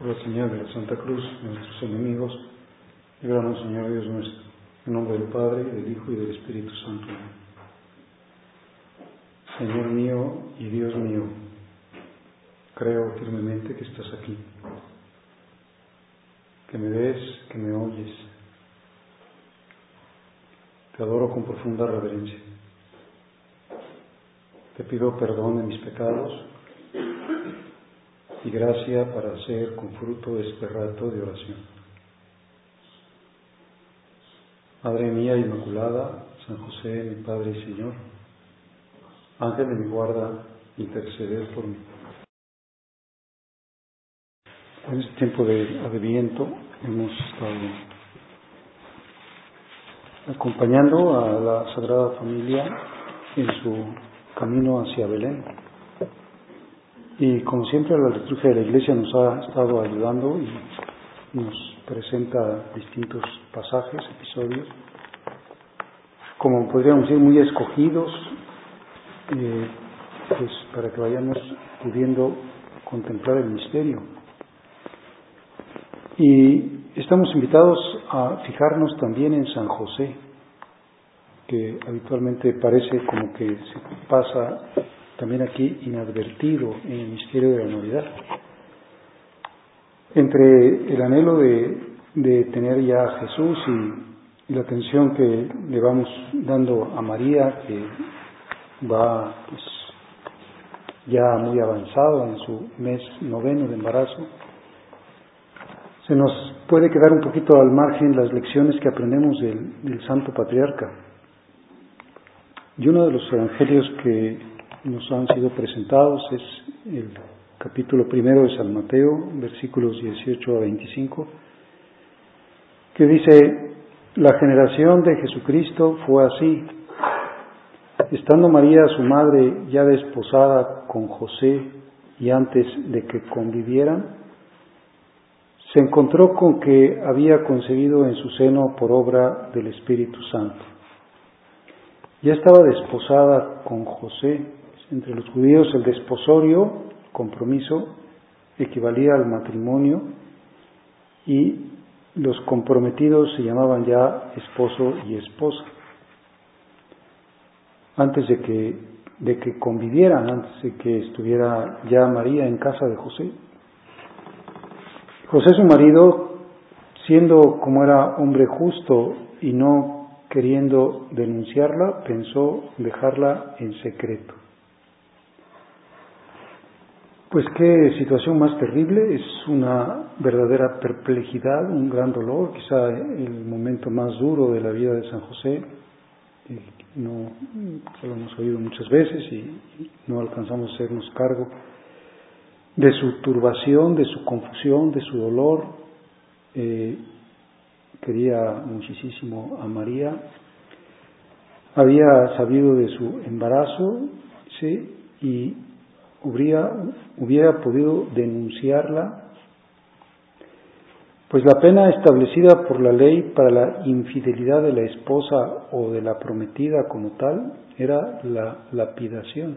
Por la señal de la Santa Cruz de nuestros enemigos, líbranos, Señor Dios nuestro, en nombre del Padre, del Hijo y del Espíritu Santo. Señor mío y Dios mío, creo firmemente que estás aquí, que me ves, que me oyes. Te adoro con profunda reverencia. Te pido perdón de mis pecados y gracia para hacer con fruto este rato de oración. Madre mía Inmaculada, San José, mi Padre y Señor, Ángel de mi guarda, interceded por mí. En este tiempo de Adviento hemos estado acompañando a la Sagrada Familia en su camino hacia Belén. Y como siempre la liturgia de la Iglesia nos ha estado ayudando y nos presenta distintos pasajes, episodios, como podríamos decir, muy escogidos, pues para que vayamos pudiendo contemplar el misterio. Y estamos invitados a fijarnos también en San José, que habitualmente parece como que se pasa también aquí inadvertido en el misterio de la Navidad. Entre el anhelo de tener ya a Jesús y la atención que le vamos dando a María, que va pues ya muy avanzado en su mes 9 de embarazo, se nos puede quedar un poquito al margen las lecciones que aprendemos del Santo Patriarca. Y uno de los evangelios que nos han sido presentados es el capítulo 1 de San Mateo, versículos 18 a 25, que dice: la generación de Jesucristo fue así. Estando María, su madre, ya desposada con José y antes de que convivieran, se encontró con que había concebido en su seno por obra del Espíritu Santo. Ya estaba desposada con José. Entre los judíos el desposorio, compromiso, equivalía al matrimonio y los comprometidos se llamaban ya esposo y esposa. Antes de que convivieran, antes de que estuviera ya María en casa de José. José, su marido, siendo como era hombre justo y no queriendo denunciarla, pensó dejarla en secreto. Pues qué situación más terrible, es una verdadera perplejidad, un gran dolor, quizá el momento más duro de la vida de San José. No, lo hemos oído muchas veces y no alcanzamos a hacernos cargo de su turbación, de su confusión, de su dolor. Quería muchísimo a María, había sabido de su embarazo, ¿sí? Y hubiera podido denunciarla, pues la pena establecida por la ley para la infidelidad de la esposa o de la prometida como tal era la lapidación.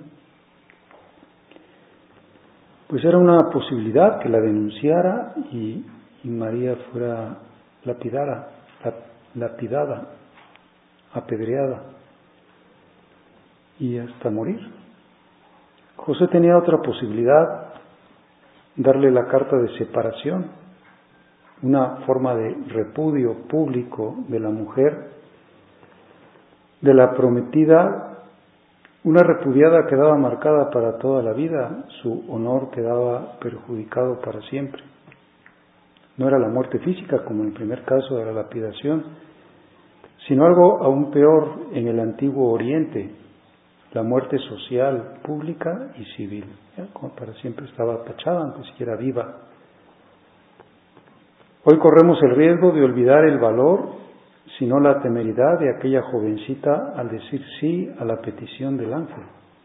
Pues era una posibilidad que la denunciara y María fuera lapidada, apedreada y hasta morir. José tenía otra posibilidad, darle la carta de separación, una forma de repudio público de la mujer, de la prometida. Una repudiada quedaba marcada para toda la vida, su honor quedaba perjudicado para siempre. No era la muerte física, como en el primer caso de la lapidación, sino algo aún peor en el antiguo Oriente, la muerte social, pública y civil. Como para siempre estaba tachada, aunque siquiera viva. Hoy corremos el riesgo de olvidar el valor, sino la temeridad de aquella jovencita al decir sí a la petición del ángel.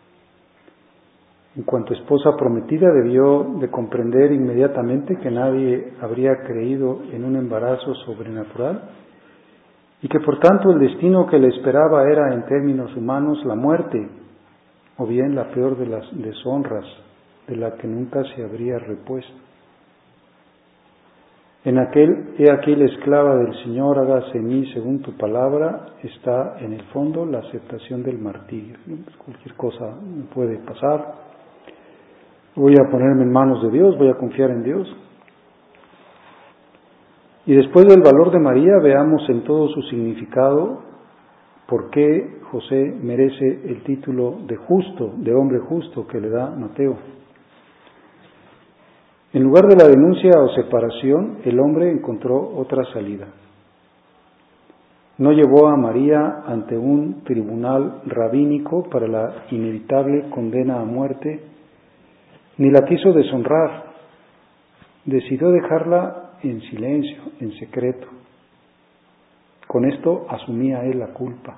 En cuanto esposa prometida, debió de comprender inmediatamente que nadie habría creído en un embarazo sobrenatural y que por tanto el destino que le esperaba era, en términos humanos, la muerte, o bien la peor de las deshonras, de la que nunca se habría repuesto. He aquí la esclava del Señor, hágase en mí según tu palabra, está en el fondo la aceptación del martirio. Cualquier cosa me puede pasar. Voy a ponerme en manos de Dios, voy a confiar en Dios. Y después del valor de María, veamos en todo su significado por qué José merece el título de justo, de hombre justo que le da Mateo. En lugar de la denuncia o separación, el hombre encontró otra salida. No llevó a María ante un tribunal rabínico para la inevitable condena a muerte, ni la quiso deshonrar. Decidió dejarla en silencio, en secreto. Con esto asumía él la culpa.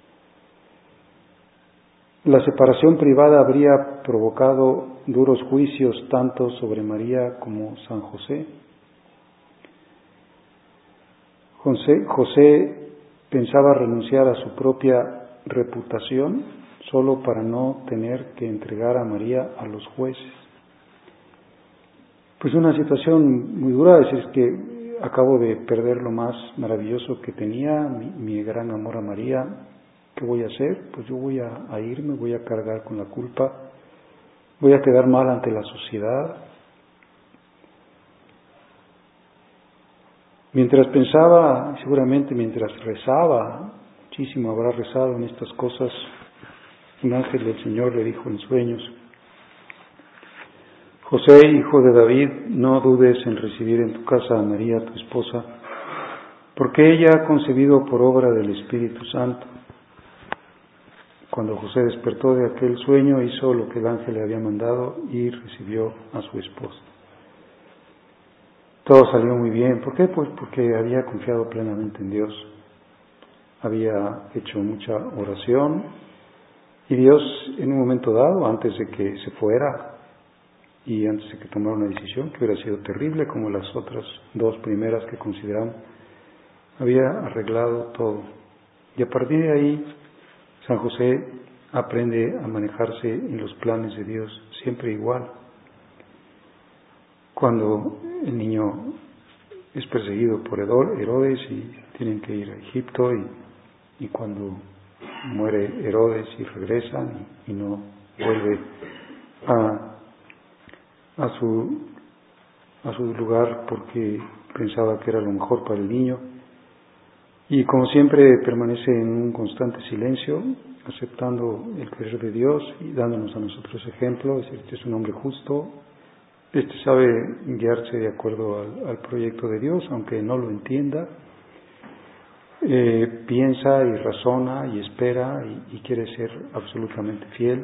La separación privada habría provocado duros juicios tanto sobre María como San José. José pensaba renunciar a su propia reputación solo para no tener que entregar a María a los jueces. Pues una situación muy dura, es que acabo de perder lo más maravilloso que tenía, mi gran amor a María. ¿Qué voy a hacer? Pues yo voy a irme, voy a cargar con la culpa, voy a quedar mal ante la sociedad. Mientras pensaba, seguramente mientras rezaba, muchísimo habrá rezado en estas cosas, un ángel del Señor le dijo en sueños: José, hijo de David, no dudes en recibir en tu casa a María, tu esposa, porque ella ha concebido por obra del Espíritu Santo. Cuando José despertó de aquel sueño, hizo lo que el ángel le había mandado y recibió a su esposa. Todo salió muy bien. ¿Por qué? Pues porque había confiado plenamente en Dios. Había hecho mucha oración y Dios, en un momento dado, antes de que se fuera y antes de que tomara una decisión que hubiera sido terrible, como las otras dos primeras que consideramos, había arreglado todo. Y a partir de ahí, San José aprende a manejarse en los planes de Dios, siempre igual. Cuando el niño es perseguido por Herodes y tienen que ir a Egipto, y cuando muere Herodes y regresan y no vuelve a su lugar porque pensaba que era lo mejor para el niño. Y como siempre permanece en un constante silencio, aceptando el querer de Dios y dándonos a nosotros ejemplo. Es decir, este es un hombre justo, este sabe guiarse de acuerdo al proyecto de Dios, aunque no lo entienda. Piensa y razona y espera y quiere ser absolutamente fiel.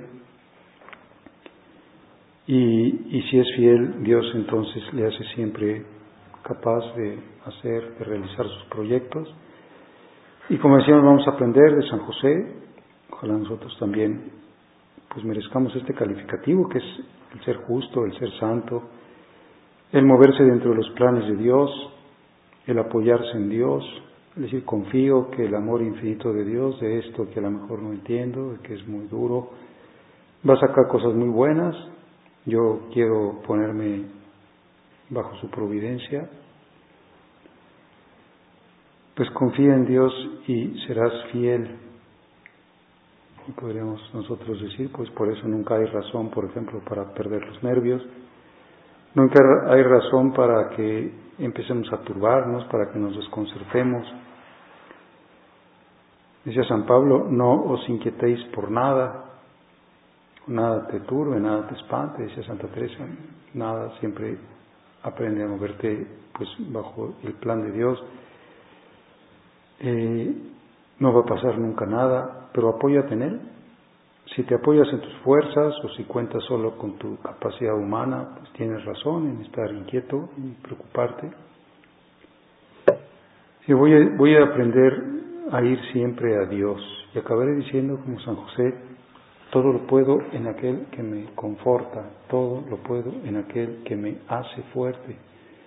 Y si es fiel, Dios entonces le hace siempre capaz de realizar sus proyectos. Y como decíamos, vamos a aprender de San José. Ojalá nosotros también pues merezcamos este calificativo, que es el ser justo, el ser santo, el moverse dentro de los planes de Dios, el apoyarse en Dios. Es decir, confío que el amor infinito de Dios, de esto que a lo mejor no entiendo, de que es muy duro, va a sacar cosas muy buenas. Yo quiero ponerme bajo su providencia. Pues confía en Dios y serás fiel. Y podríamos nosotros decir, pues por eso nunca hay razón, por ejemplo, para perder los nervios. Nunca hay razón para que empecemos a turbarnos, para que nos desconcertemos. Decía San Pablo, no os inquietéis por nada, nada te turbe, nada te espante. Decía Santa Teresa, nada, siempre aprende a moverte pues bajo el plan de Dios. No va a pasar nunca nada, pero apóyate en Él. Si te apoyas en tus fuerzas o si cuentas solo con tu capacidad humana, pues tienes razón en estar inquieto y preocuparte. Y voy a aprender a ir siempre a Dios. Y acabaré diciendo como San José, todo lo puedo en aquel que me conforta, todo lo puedo en aquel que me hace fuerte,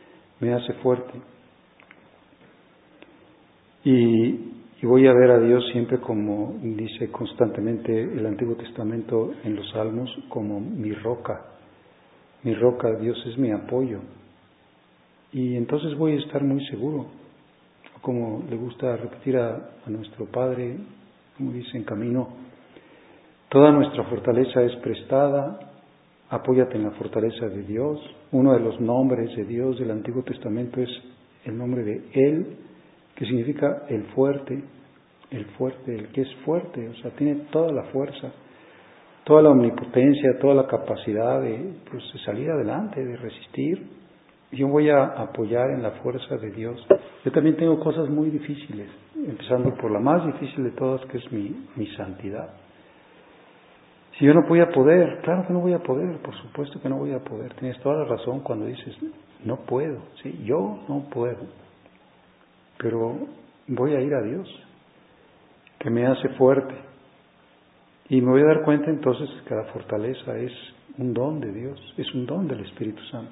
Y voy a ver a Dios siempre, como dice constantemente el Antiguo Testamento en los Salmos, como mi roca. Mi roca, Dios es mi apoyo. y entonces voy a estar muy seguro. Como le gusta repetir a nuestro Padre, como dice en camino, toda nuestra fortaleza es prestada, apóyate en la fortaleza de Dios. Uno de los nombres de Dios del Antiguo Testamento es el nombre de Él, que significa el fuerte, el que es fuerte, o sea, tiene toda la fuerza, toda la omnipotencia, toda la capacidad de salir adelante, de resistir. Yo voy a apoyar en la fuerza de Dios. Yo también tengo cosas muy difíciles, empezando por la más difícil de todas, que es mi santidad. Si yo no voy a poder, claro que no voy a poder, por supuesto que no voy a poder. Tienes toda la razón cuando dices, no puedo, ¿sí? Yo no puedo, pero voy a ir a Dios, que me hace fuerte. Y me voy a dar cuenta entonces que la fortaleza es un don de Dios, es un don del Espíritu Santo.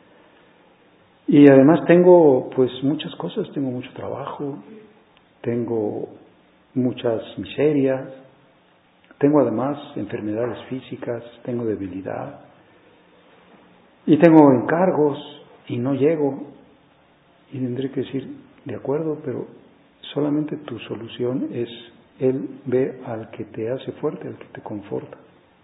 Y además tengo pues muchas cosas, tengo mucho trabajo, tengo muchas miserias, tengo además enfermedades físicas, tengo debilidad y tengo encargos y no llego, y tendré que decir, de acuerdo, pero solamente tu solución es Él ve al que te hace fuerte, al que te conforta.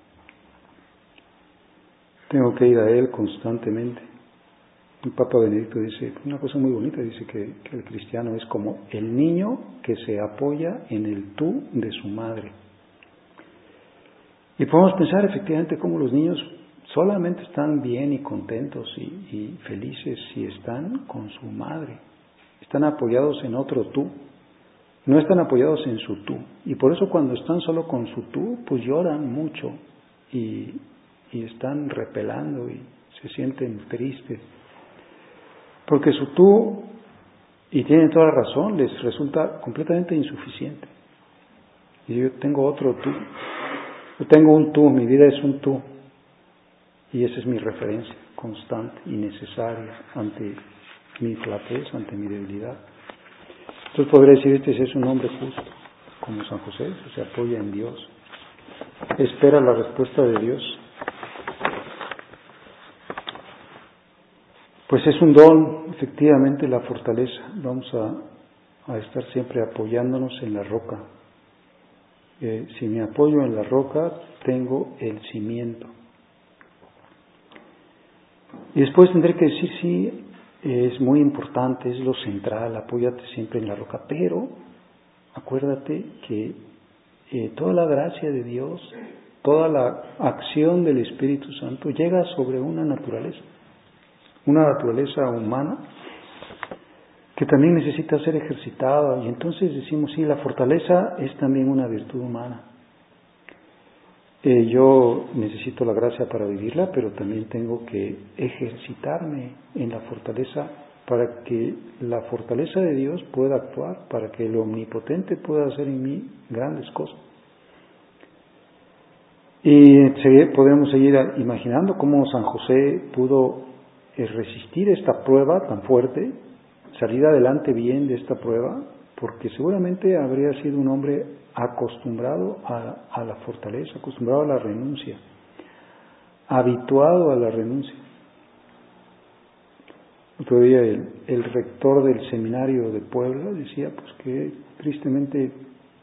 Tengo que ir a Él constantemente. El Papa Benedicto dice una cosa muy bonita, dice que el cristiano es como el niño que se apoya en el tú de su madre. Y podemos pensar efectivamente cómo los niños solamente están bien y contentos y felices si están con su madre. Están apoyados en otro tú, no están apoyados en su tú. Y por eso cuando están solo con su tú, pues lloran mucho y están repelando y se sienten tristes. Porque su tú, y tienen toda la razón, les resulta completamente insuficiente. Y yo tengo otro tú. Yo tengo un tú, mi vida es un tú. Y esa es mi referencia constante y necesaria ante mi flaqueza, ante mi debilidad. Entonces podré decir, este es un hombre justo, como San José, se apoya en Dios, espera la respuesta de Dios. Pues es un don, efectivamente, la fortaleza. Vamos a estar siempre apoyándonos en la roca. Si me apoyo en la roca, tengo el cimiento. Y después tendré que decir, sí, es muy importante, es lo central, apóyate siempre en la roca, pero acuérdate que toda la gracia de Dios, toda la acción del Espíritu Santo llega sobre una naturaleza humana que también necesita ser ejercitada, y entonces decimos, sí, la fortaleza es también una virtud humana. Yo necesito la gracia para vivirla, pero también tengo que ejercitarme en la fortaleza para que la fortaleza de Dios pueda actuar, para que el omnipotente pueda hacer en mí grandes cosas. Y podemos seguir imaginando cómo San José pudo resistir esta prueba tan fuerte, salir adelante bien de esta prueba, porque seguramente habría sido un hombre acostumbrado a la fortaleza, acostumbrado a la renuncia, habituado a la renuncia. Otro día el rector del seminario de Puebla decía pues que tristemente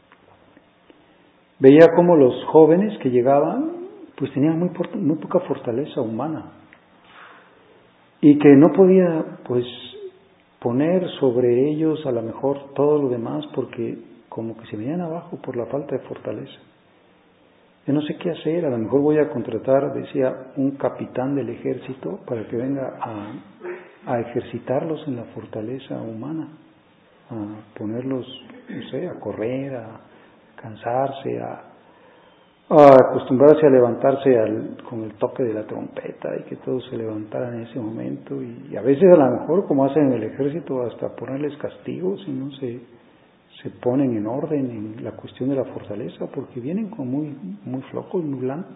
veía cómo los jóvenes que llegaban pues tenían muy poca fortaleza humana y que no podía pues poner sobre ellos a lo mejor todo lo demás porque como que se venían abajo por la falta de fortaleza. Yo no sé qué hacer, a lo mejor voy a contratar, decía, un capitán del ejército para que venga a ejercitarlos en la fortaleza humana, a ponerlos, no sé, a correr, a cansarse, a acostumbrarse a levantarse con el toque de la trompeta y que todos se levantaran en ese momento y a veces a lo mejor como hacen en el ejército hasta ponerles castigos si no se ponen en orden en la cuestión de la fortaleza porque vienen como muy flojos, muy blancos.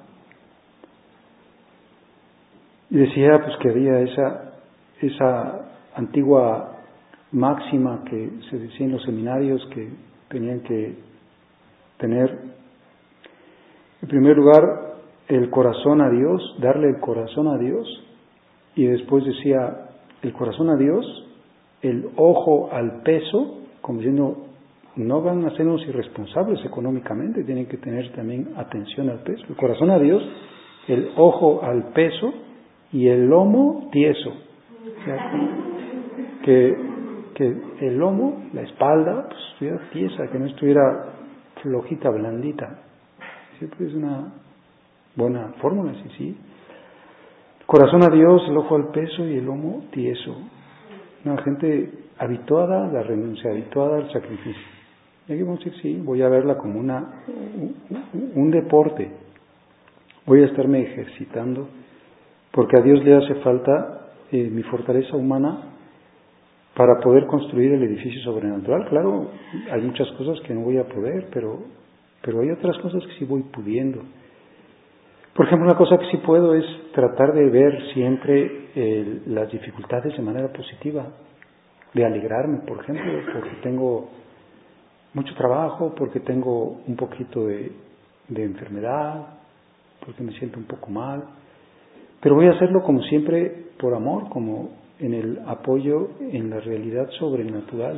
Y decía pues que había esa antigua máxima que se decía en los seminarios que tenían que tener en primer lugar el corazón a Dios, darle el corazón a Dios, y después decía el corazón a Dios, el ojo al peso, como diciendo, no van a sernos irresponsables económicamente, tienen que tener también atención al peso. El corazón a Dios, el ojo al peso y el lomo tieso. O sea, que el lomo, la espalda, pues estuviera tiesa, que no estuviera flojita, blandita. Siempre es una buena fórmula, sí. Corazón a Dios, el ojo al peso y el lomo tieso. Una gente habituada a la renuncia, habituada al sacrificio. Y aquí vamos a decir, sí, voy a verla como un deporte. Voy a estarme ejercitando, porque a Dios le hace falta mi fortaleza humana para poder construir el edificio sobrenatural. Claro, hay muchas cosas que no voy a poder, pero hay otras cosas que sí voy pudiendo. Por ejemplo, una cosa que sí puedo es tratar de ver siempre las dificultades de manera positiva, de alegrarme, por ejemplo, porque tengo mucho trabajo, porque tengo un poquito de enfermedad, porque me siento un poco mal, pero voy a hacerlo como siempre por amor, como en el apoyo en la realidad sobrenatural.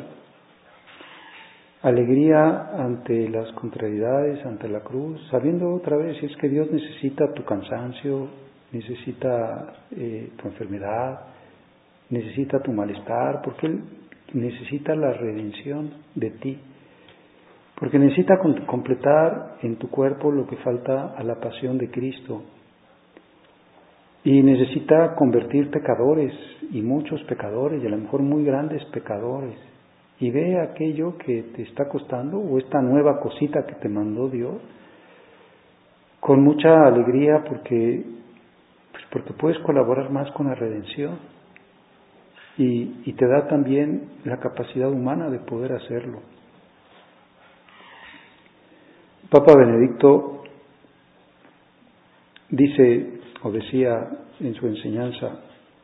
Alegría ante las contrariedades, ante la cruz, sabiendo otra vez, si es que Dios necesita tu cansancio, necesita tu enfermedad, necesita tu malestar, porque Él necesita la redención de ti, porque necesita completar en tu cuerpo lo que falta a la pasión de Cristo, y necesita convertir pecadores, y muchos pecadores, y a lo mejor muy grandes pecadores, y ve aquello que te está costando, o esta nueva cosita que te mandó Dios, con mucha alegría, porque puedes colaborar más con la redención, y te da también la capacidad humana de poder hacerlo. Papa Benedicto dice, o decía en su enseñanza,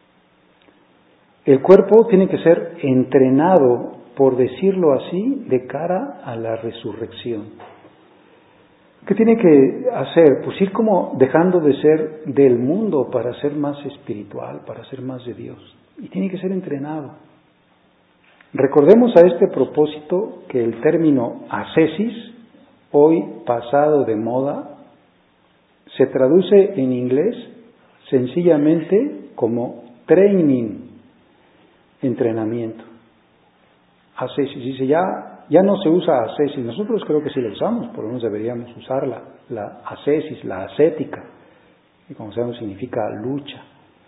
el cuerpo tiene que ser entrenado, por decirlo así, de cara a la resurrección. ¿Qué tiene que hacer? Pues ir como dejando de ser del mundo para ser más espiritual, para ser más de Dios. Y tiene que ser entrenado. Recordemos a este propósito que el término ascesis, hoy pasado de moda, se traduce en inglés sencillamente como training, entrenamiento. Ascesis, dice, ya no se usa ascesis, nosotros creo que sí la usamos, por lo menos deberíamos usarla, la ascesis, la ascética, que como sabemos significa lucha.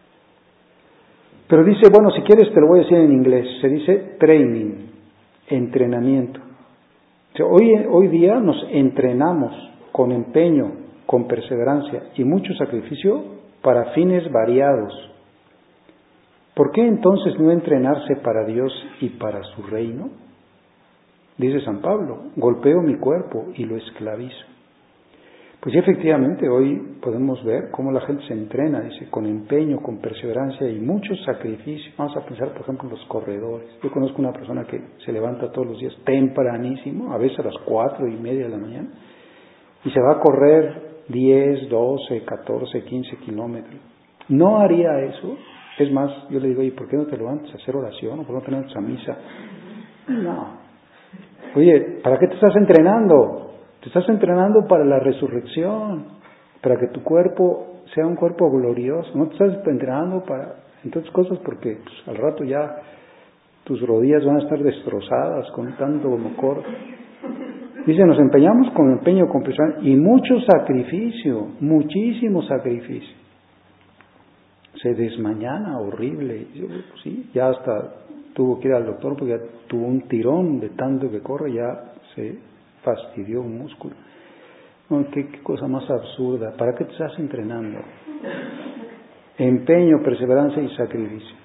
Pero dice, bueno, si quieres te lo voy a decir en inglés, se dice training, entrenamiento. O sea, hoy día nos entrenamos con empeño, con perseverancia y mucho sacrificio para fines variados. ¿Por qué entonces no entrenarse para Dios y para su reino? Dice San Pablo, golpeo mi cuerpo y lo esclavizo. Pues sí, efectivamente, hoy podemos ver cómo la gente se entrena, dice, con empeño, con perseverancia y mucho sacrificio. Vamos a pensar, por ejemplo, en los corredores. Yo conozco una persona que se levanta todos los días tempranísimo, a veces a las 4:30 de la mañana, y se va a correr 10, 12, 14, 15 kilómetros. No haría eso. Es más, yo le digo, ¿y por qué no te levantas a hacer oración? ¿O por qué no te levantas a misa? No. Oye, ¿para qué te estás entrenando? Te estás entrenando para la resurrección, para que tu cuerpo sea un cuerpo glorioso. No te estás entrenando para entonces cosas porque pues, al rato ya tus rodillas van a estar destrozadas con tanto mocor. Dice, nos empeñamos con empeño, con perseverancia y mucho sacrificio, muchísimo sacrificio. Se desmañana horrible. Yo, sí, ya hasta tuvo que ir al doctor porque ya tuvo un tirón de tanto que corre, ya se fastidió un músculo. No, ¿qué cosa más absurda? ¿Para qué te estás entrenando? Empeño, perseverancia y sacrificio.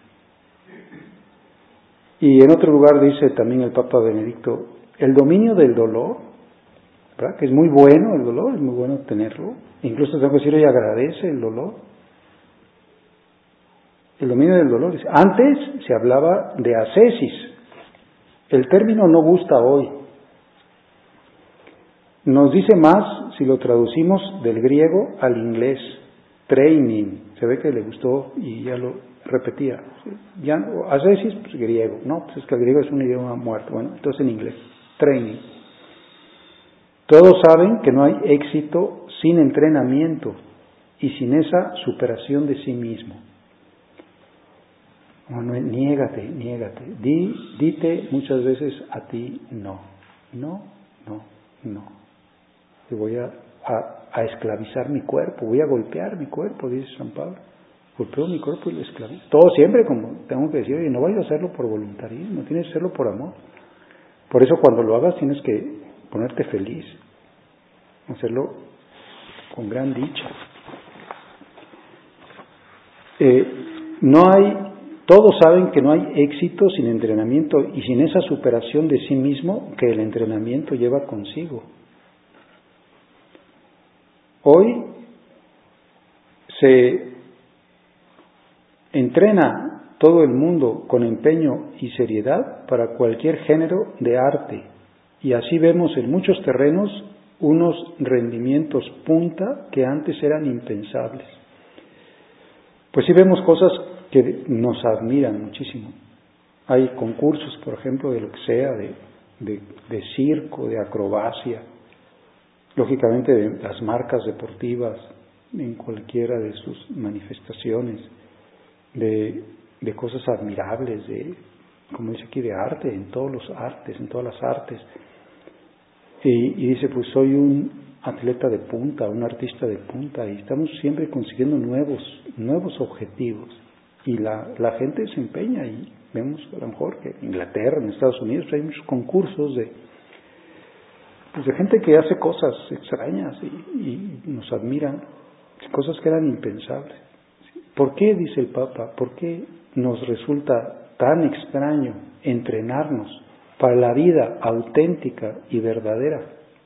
Y en otro lugar dice también el Papa Benedicto, el dominio del dolor, ¿verdad? Que es muy bueno el dolor, es muy bueno tenerlo. Incluso tengo que decir, ella agradece el dolor. El dominio del dolor. Antes se hablaba de ascesis. El término no gusta hoy. Nos dice más si lo traducimos del griego al inglés, training, se ve que le gustó y ya lo repetía. Ya, a veces, pues griego, no, pues es que el griego es un idioma muerto. Bueno, entonces en inglés, training. Todos saben que no hay éxito sin entrenamiento y sin esa superación de sí mismo. Bueno, niégate. Dite muchas veces a ti no. Yo voy a esclavizar mi cuerpo, voy a golpear mi cuerpo, dice San Pablo. Golpeo mi cuerpo y lo esclavizo. Todo siempre, como tengo que decir, oye, no vayas a hacerlo por voluntarismo, tienes que hacerlo por amor. Por eso cuando lo hagas tienes que ponerte feliz, hacerlo con gran dicha. Todos saben que no hay éxito sin entrenamiento y sin esa superación de sí mismo que el entrenamiento lleva consigo. Hoy se entrena todo el mundo con empeño y seriedad para cualquier género de arte y así vemos en muchos terrenos unos rendimientos punta que antes eran impensables. Pues sí vemos cosas que nos admiran muchísimo. Hay concursos, por ejemplo, de lo que sea, de circo, de acrobacia, lógicamente de las marcas deportivas en cualquiera de sus manifestaciones, de cosas admirables, como dice aquí, de arte, en todos los artes, en todas las artes. Y dice, pues soy un atleta de punta, un artista de punta, y estamos siempre consiguiendo nuevos objetivos. Y la gente se empeña, y vemos a lo mejor que en Inglaterra, en Estados Unidos, hay muchos concursos de gente que hace cosas extrañas y nos admiran, cosas que eran impensables. ¿Por qué, dice el Papa, por qué nos resulta tan extraño entrenarnos para la vida auténtica y verdadera?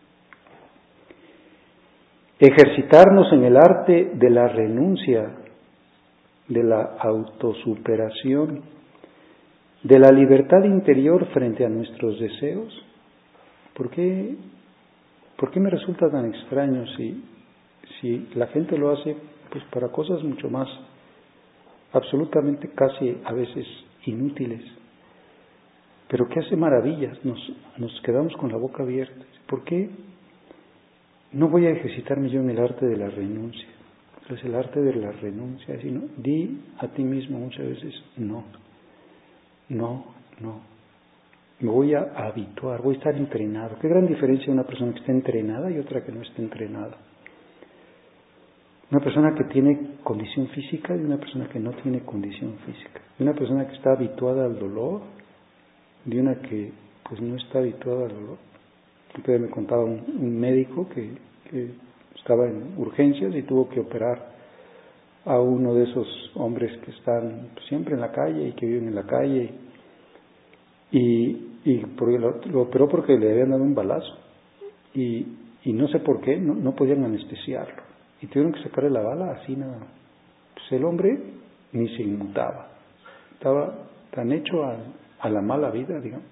Ejercitarnos en el arte de la renuncia, de la autosuperación, de la libertad interior frente a nuestros deseos. ¿Por qué me resulta tan extraño si la gente lo hace pues para cosas mucho más absolutamente casi a veces inútiles, pero que hace maravillas? Nos quedamos con la boca abierta. ¿Por qué no voy a ejercitarme yo en el arte de la renuncia? Es el arte de la renuncia. Así, ¿no? Di a ti mismo muchas veces no. Me voy a habituar, voy a estar entrenado. Qué gran diferencia una persona que está entrenada y otra que no está entrenada. Una persona que tiene condición física y una persona que no tiene condición física. Una persona que está habituada al dolor y una que pues no está habituada al dolor. Entonces me contaba un médico que estaba en urgencias y tuvo que operar a uno de esos hombres que están siempre en la calle y que viven en la calle, y lo operó porque le habían dado un balazo y no sé por qué no podían anestesiarlo y tuvieron que sacarle la bala así nada. Pues el hombre ni se inmutaba, estaba tan hecho a la mala vida, digamos,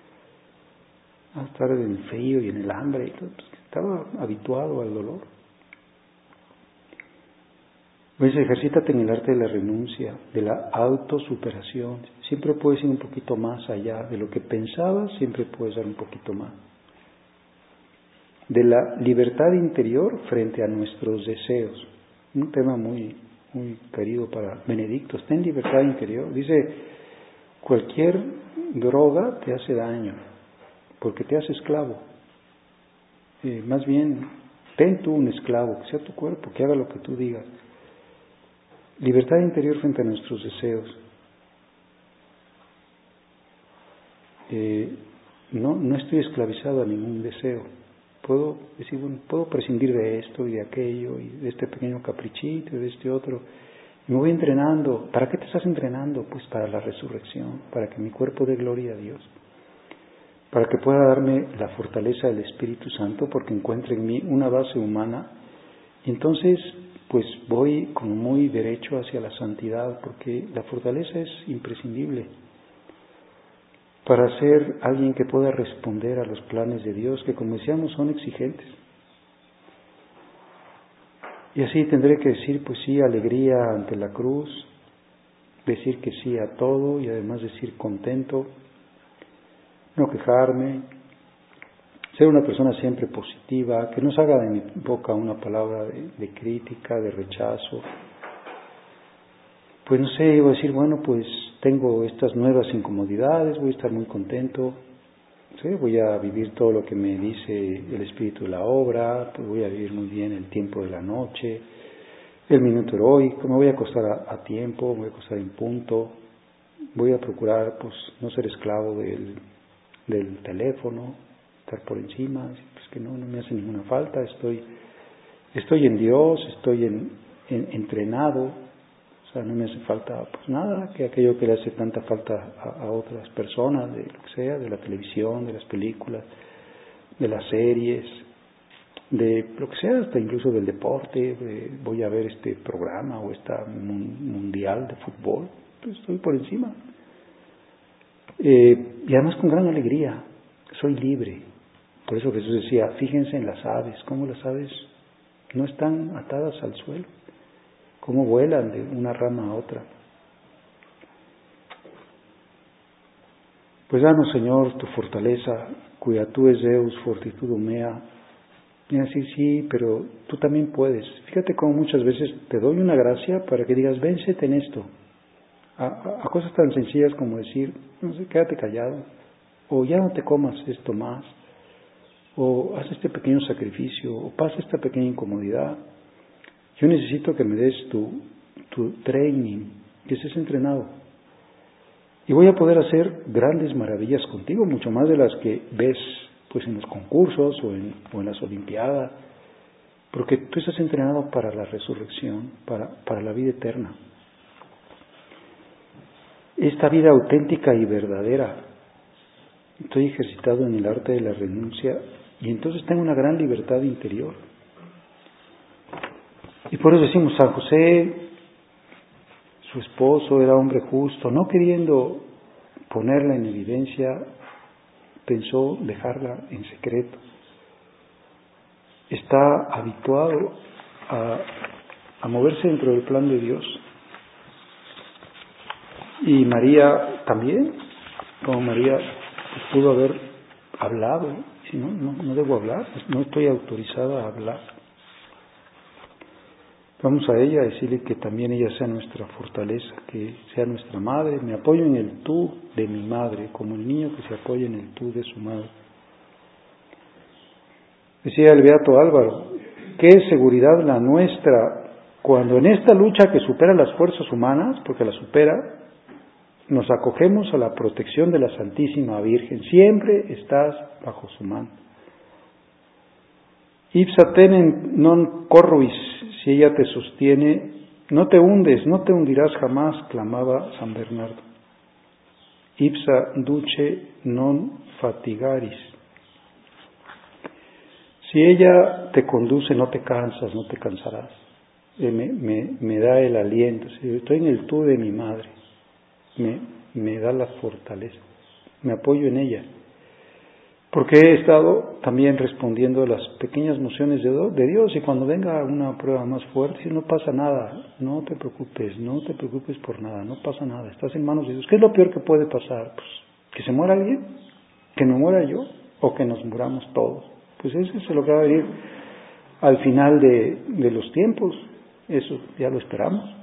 a estar en el frío y en el hambre y todo, pues estaba habituado al dolor. Pues ejercítate en el arte de la renuncia, de la autosuperación. Siempre puedes ir un poquito más allá de lo que pensabas, siempre puedes dar un poquito más. De la libertad interior frente a nuestros deseos. Un tema muy, muy querido para Benedicto. Ten libertad interior. Dice, cualquier droga te hace daño, porque te hace esclavo. Más bien, ten tú un esclavo, que sea tu cuerpo, que haga lo que tú digas. Libertad interior frente a nuestros deseos. No estoy esclavizado a ningún deseo. Puedo decir, bueno, puedo prescindir de esto y de aquello y de este pequeño caprichito y de este otro. Y me voy entrenando. ¿Para qué te estás entrenando? Pues para la resurrección, para que mi cuerpo dé gloria a Dios, para que pueda darme la fortaleza del Espíritu Santo, porque encuentre en mí una base humana. Y entonces pues voy como muy derecho hacia la santidad, porque la fortaleza es imprescindible para ser alguien que pueda responder a los planes de Dios, que como decíamos son exigentes. Y así tendré que decir, pues sí, alegría ante la cruz, decir que sí a todo y además decir contento, no quejarme, ser una persona siempre positiva, que no salga de mi boca una palabra de crítica, de rechazo. Pues no sé, voy a decir, bueno, pues tengo estas nuevas incomodidades, voy a estar muy contento, ¿sí? Voy a vivir todo lo que me dice el espíritu de la obra, pues voy a vivir muy bien el tiempo de la noche, el minuto heroico, me voy a acostar a tiempo, me voy a acostar en punto, voy a procurar pues no ser esclavo del teléfono, estar por encima, pues que no me hace ninguna falta, estoy en Dios, estoy entrenado, o sea, no me hace falta pues nada, que aquello que le hace tanta falta a otras personas, de lo que sea, de la televisión, de las películas, de las series, de lo que sea, hasta incluso del deporte, voy a ver este programa o esta mundial de fútbol, pues estoy por encima. Y además con gran alegría, soy libre. Por eso Jesús decía, fíjense en las aves, cómo las aves no están atadas al suelo, cómo vuelan de una rama a otra. Pues danos, Señor, tu fortaleza, cuya tú es Deus fortitudo mea. Y decir, sí, pero tú también puedes. Fíjate cómo muchas veces te doy una gracia para que digas, véncete en esto. A cosas tan sencillas como decir, no sé, quédate callado, o ya no te comas esto más, o haz este pequeño sacrificio, o pasa esta pequeña incomodidad. Yo necesito que me des tu training, que estés entrenado. Y voy a poder hacer grandes maravillas contigo, mucho más de las que ves pues en los concursos o en las olimpiadas, porque tú estás entrenado para la resurrección, para la vida eterna. Esta vida auténtica y verdadera. Estoy ejercitado en el arte de la renuncia y entonces tengo una gran libertad interior. Y por eso decimos, San José, su esposo era hombre justo, no queriendo ponerla en evidencia, pensó dejarla en secreto. Está habituado a moverse dentro del plan de Dios. Y María también, como María pudo haber hablado, si no debo hablar, no estoy autorizada a hablar. Vamos a ella a decirle que también ella sea nuestra fortaleza, que sea nuestra madre. Me apoyo en el tú de mi madre, como el niño que se apoya en el tú de su madre. Decía el beato Álvaro, qué seguridad la nuestra cuando en esta lucha que supera las fuerzas humanas, porque la supera, nos acogemos a la protección de la Santísima Virgen. Siempre estás bajo su mano. Ipsa tenem non corruis, si ella te sostiene, no te hundes, no te hundirás jamás, clamaba San Bernardo. Ipsa duce non fatigaris. Si ella te conduce, no te cansas, no te cansarás. Me da el aliento. Si estoy en el tú de mi madre, me da la fortaleza. Me apoyo en ella. Porque he estado también respondiendo a las pequeñas mociones de Dios, y cuando venga una prueba más fuerte, no pasa nada, no te preocupes por nada, no pasa nada, estás en manos de Dios. ¿Qué es lo peor que puede pasar? Pues que se muera alguien, que me muera yo, o que nos muramos todos. Pues eso es lo que va a venir al final de los tiempos, eso ya lo esperamos.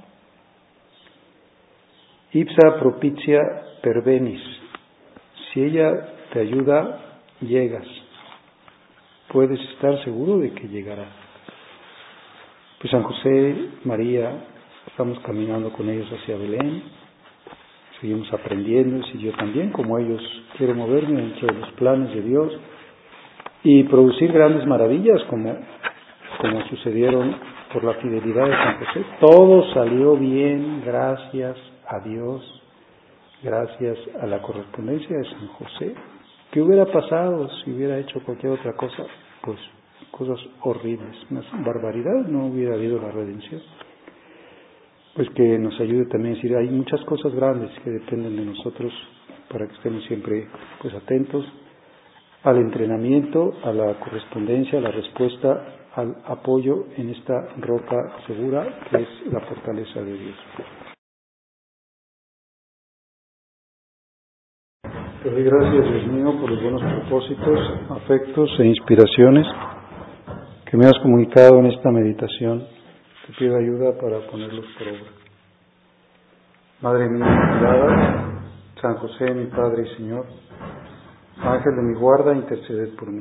Ipsa propitia pervenis, si ella te ayuda, llegas, puedes estar seguro de que llegará. Pues San José, María, estamos caminando con ellos hacia Belén, seguimos aprendiendo, y yo también, como ellos, quiero moverme dentro de los planes de Dios y producir grandes maravillas como sucedieron por la fidelidad de San José. Todo salió bien, gracias a Dios, gracias a la correspondencia de San José. ¿Qué hubiera pasado si hubiera hecho cualquier otra cosa? Pues cosas horribles, unas barbaridades, no hubiera habido la redención. Pues que nos ayude también a decir, hay muchas cosas grandes que dependen de nosotros para que estemos siempre pues atentos al entrenamiento, a la correspondencia, a la respuesta, al apoyo en esta roca segura que es la fortaleza de Dios. Te doy gracias, Dios mío, por los buenos propósitos, afectos e inspiraciones que me has comunicado en esta meditación. Te pido ayuda para ponerlos por obra. Madre mía Inmaculada, San José, mi Padre y Señor, Ángel de mi guarda, interceded por mí.